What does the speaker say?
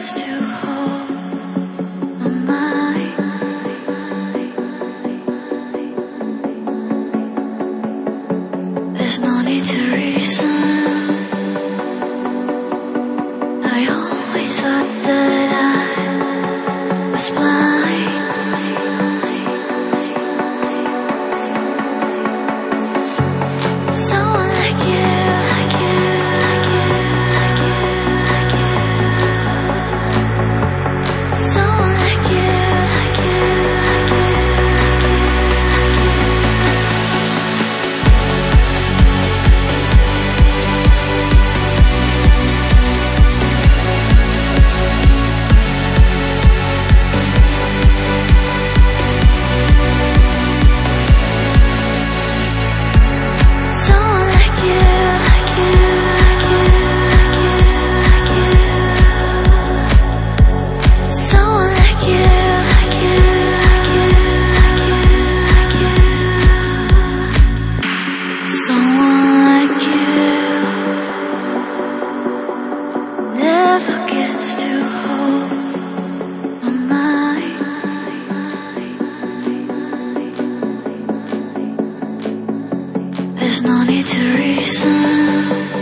gets to hold my mind. There's no need to reason. I always thought that I was blind. Someone like you, like you, like you, like you, like you. Someone like you, like you, like you, like you, like you. Someone like you, like you, like you, like you, like you. Someone like you, like you, like you, like you, like you. Someone like you never gets to hold my mind. There's no need to reason.